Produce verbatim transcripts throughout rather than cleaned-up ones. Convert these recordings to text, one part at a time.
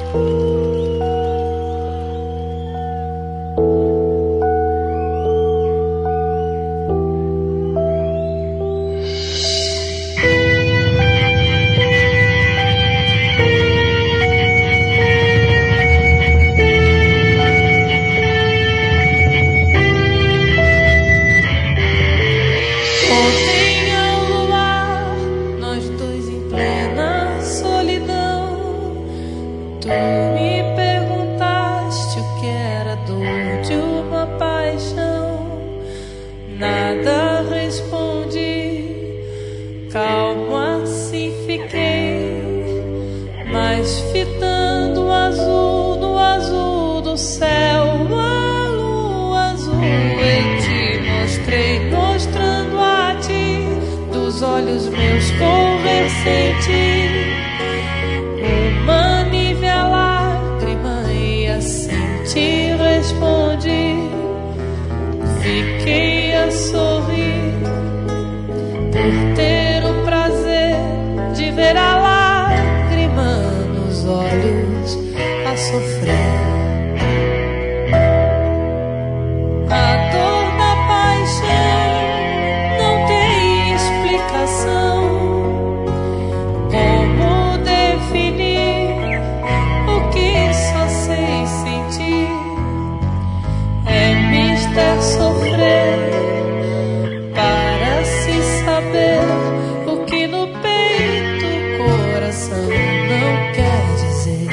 Nada respondi, calmo assim fiquei, mas fitando o azul no azul do céu, a lua azul eu te mostrei, mostrando a ti, dos olhos meus correr senti uma nívea lágrima e assim te respondi. Fiquei a sorrir por ter o prazer de ver a lágrima nos olhos a sofrer. A dor da paixão não tem explicação. Como definir o que só sei sentir? É mister sofrer para se saber o que no peito o coração não quer dizer.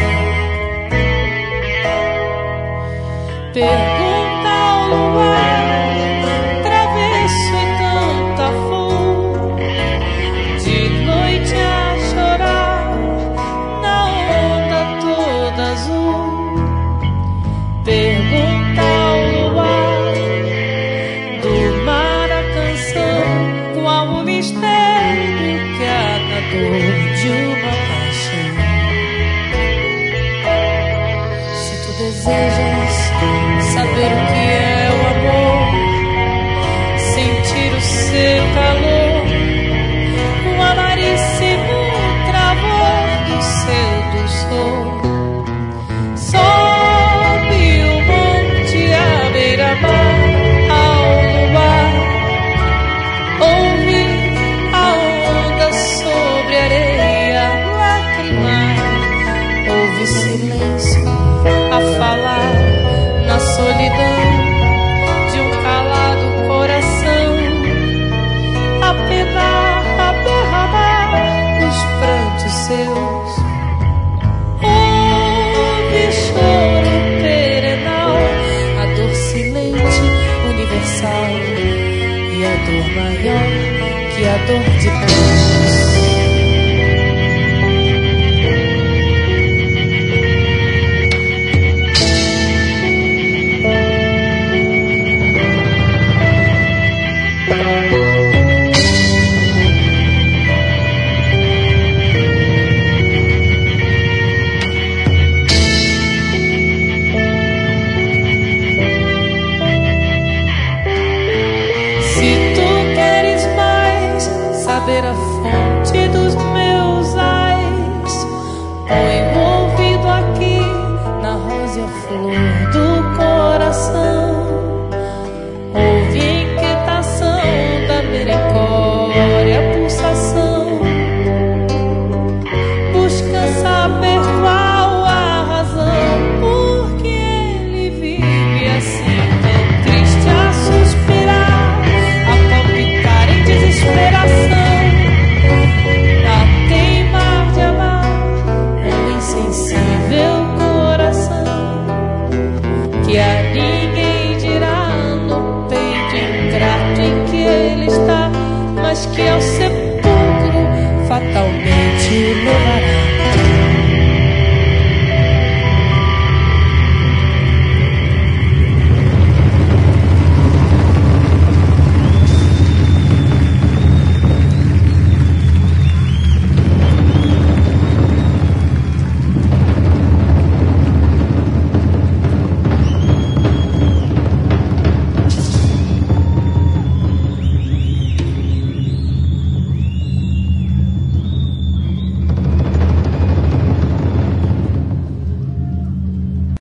Pergunta ao luar, travesso e tanta flor, de noite a chorar na onda toda azul. Pergunta ao luar, do mar a canção, qual o mistério que há na dor de uma paixão. Se tu desejas saber o que é o amor, sentir o seu calor, o amaríssimo travor do seu dulçor. Sobe o monte à beira-mar, ao luar, ouve a onda sobre a areia lacrimar, ouve silêncio a falar na solidão de um calado coração, a penar, a derramar os prantos seus. Ouve choro perenal, a dor silente, universal, e a dor maior que a dor de Deus.